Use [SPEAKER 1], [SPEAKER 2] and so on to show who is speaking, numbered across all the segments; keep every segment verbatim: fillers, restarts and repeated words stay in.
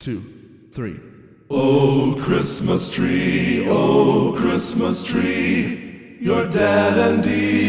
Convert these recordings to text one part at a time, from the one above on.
[SPEAKER 1] two, three.
[SPEAKER 2] Oh, Christmas tree, oh, Christmas tree, you're dead and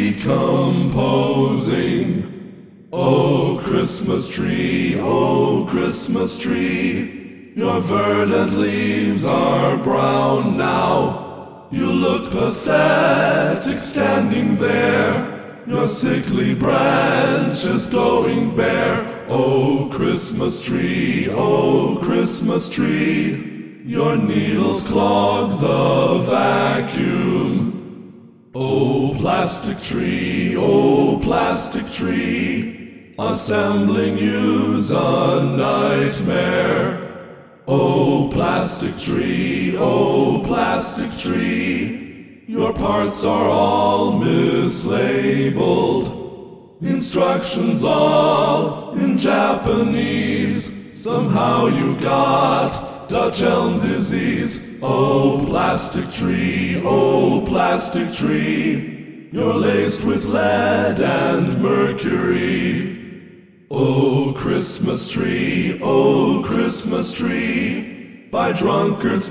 [SPEAKER 2] decomposing. Oh, Christmas tree, oh, Christmas tree, your verdant leaves are brown now. You look pathetic standing there, your sickly branches going bare. Oh, Christmas tree, oh, Christmas tree, your needles clog the vacuum. Oh, plastic tree, oh, plastic tree, assembling you's a nightmare. Oh, plastic tree, oh, plastic tree, your parts are all mislabeled. Instructions all in Japanese. Somehow you got Dutch elm disease. Oh, plastic tree, oh, plastic tree, you're laced with lead and mercury. Oh, Christmas tree, oh, Christmas tree, by drunkards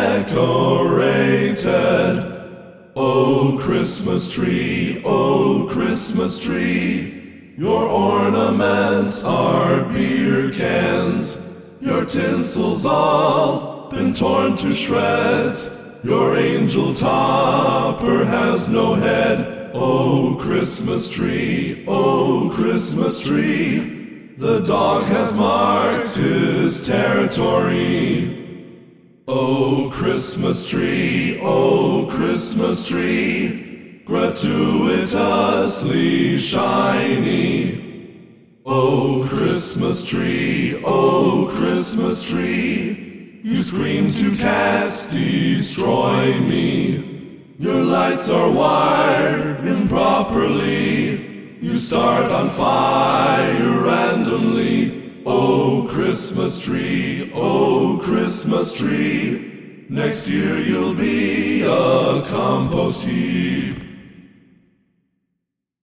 [SPEAKER 2] decorated. Oh, Christmas tree, oh, Christmas tree, your ornaments are beer cans. Your tinsel's all been torn to shreds. Your angel topper has no head. Oh, Christmas tree, oh, Christmas tree, the dog has marked his territory. Oh, Christmas tree, oh, Christmas tree, gratuitously shiny. Oh, Christmas tree, oh, Christmas tree, you scream to cast destroy me. Your lights are wired improperly, you start on fire randomly. Oh, Christmas tree, oh, Christmas tree, next year you'll be a compost heap.